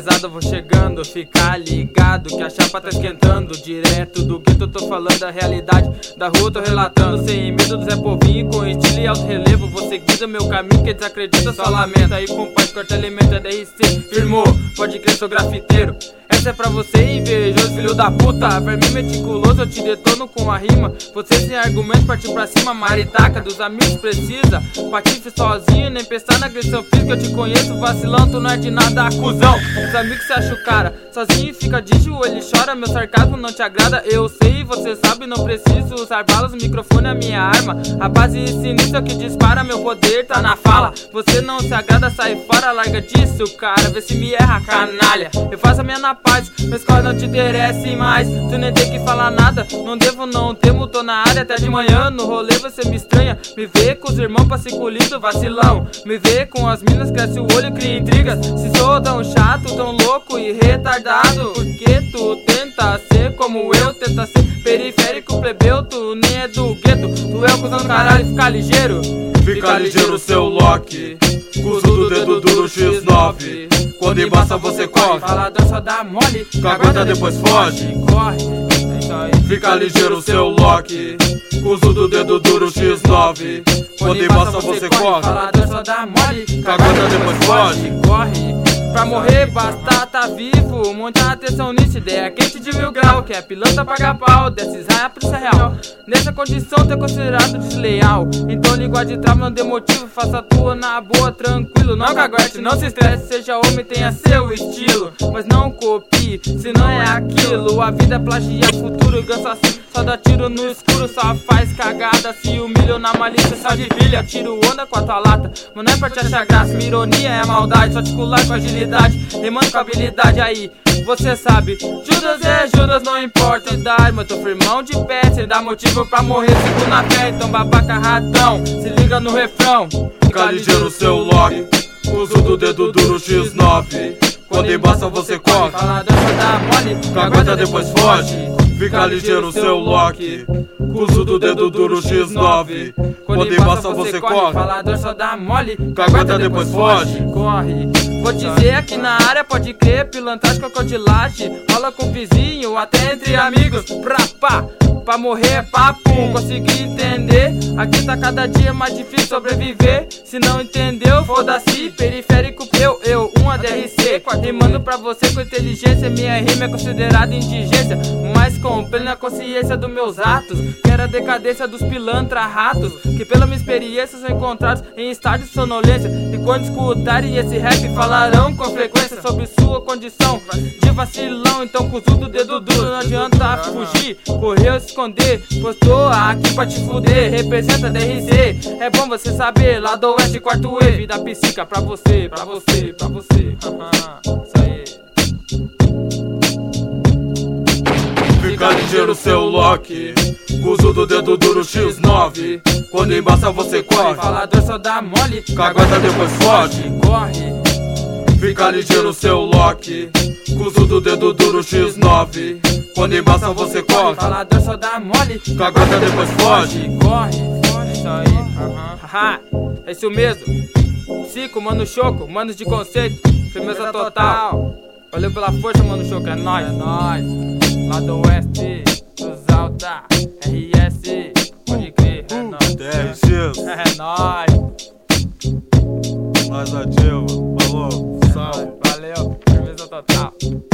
pesado, vou chegando. Ficar ligado que a chapa tá esquentando. Direto do gueto eu tô falando a realidade da rua, tô relatando. Sem medo do Zé Povinho, com estilo e alto relevo. Vou seguindo meu caminho, quem desacredita só lamenta. Aí compadre, corta elemento, é DRC, firmou, pode crer, sou grafiteiro. Essa é pra você, invejoso, filho da puta. Vermelho meticuloso, eu te detono com a rima. Você sem argumento, partiu pra cima. Maritaca, dos amigos precisa. Patife sozinho, nem pensar na agressão física. Eu te conheço, vacilão, tu não é de nada, acusão. Os amigos se acham o cara, sozinho fica de joelho e chora. Meu sarcasmo não te agrada, eu sei, você sabe. Não preciso usar balas, o microfone é a minha arma. A base sinistra que dispara, meu poder tá na fala. Você não se agrada, sai fora, larga disso, cara. Vê se me erra, canalha. Eu faço a minha na paz, minha escola não te interessa mais. Tu nem tem que falar nada, não devo, não temo. Tô na área até de manhã, no rolê você me estranha. Me vê com os irmãos passiculido, vacilão. Me vê com as minas, cresce o olho, cria intrigas. Se sou tão chato, tão louco e retardado, porque tu tenta ser como eu, tenta ser periférico, plebeu. Tu nem é do gueto, tu é o cuzão do caralho, fica ligeiro. Fica ligeiro, seu Loki, cuso do dedo duro X9. Quando embaça você corre, Falador só dá mole, que aguenta depois foge. Corre, é isso aí. Fica ligeiro, seu Loki, cuso do dedo duro X9. Quando embaça você corre, Falador só dá mole, que aguenta depois foge. Corre, pra morrer basta tá vivo. Muita atenção nisso, ideia quente de 1000 graus. Que é pilantra paga pau, desses raia pro isso é real. Nessa condição tu é considerado desleal. Então língua de trava não dê motivo, faça a tua na boa, tranquilo. Não caguete, não se estresse, seja homem, tenha seu estilo. Mas não copie, se não é aquilo. A vida é plagiar futuro, ganso assim, só dá tiro no escuro. Só faz cagada, se humilha na malícia, só de pilha. Tiro onda com a tua lata, mas não é pra te achar graça. Minha ironia é a maldade, só te colar com agilidade, rimando com habilidade aí. Você sabe, Judas é Judas, não importa a idade. Mas tô firmão de pé, sem dar motivo pra morrer, sigo na fé. Então babaca ratão, se liga no refrão. Fica ligeiro, seu Loki, uso do dedo duro X9. Quando embaça você corre, Falador só dá mole, que aguenta depois foge. Fica ligeiro, seu Loki, uso do dedo duro X9. Quando embaça você corre, Falador só dá mole, que aguenta depois foge. Corre, vou dizer aqui na área, pode crer, pilantragem, crocodilagem. Rola com o vizinho, até entre amigos, pra morrer é papo, consegui entender. Aqui tá cada dia mais difícil sobreviver. Se não entendeu, foda-se, periférico eu, um ADRC. Rimando pra você com inteligência, minha rima é considerada indigência. Mas com plena consciência dos meus atos, quero a decadência dos pilantra ratos, que pela minha experiência são encontrados em estado de sonolência. E quando escutarem esse rap, falarão com frequência sobre sua condição de vacilão. Então cuso do dedo duro, não adianta fugir, correu se esconder, postou aqui pra te fuder. Representa DRC, é bom você saber, lá do oeste, quarto E, vida psica pra você, pra você, pra você. Isso aí. Fica ligeiro, seu Loki, uso do dedo duro X9. Quando embaça você corre, Falador só dá mole, que aguenta depois foge. Corre, Fica ligeiro, seu Loki, uso do dedo duro X9. Quando embaça você corre, Falador só dá mole, que aguenta depois foge. Corre, isso aí. É isso mesmo. Cico, mano choco, manos de conceito, firmeza total. Valeu pela força, mano choco, é nóis. É nóis. Lá do oeste, dos alta, RS, pode crer, é nóis. DRX, É nóis. mais ativa, falou, salve. Valeu, firmeza total.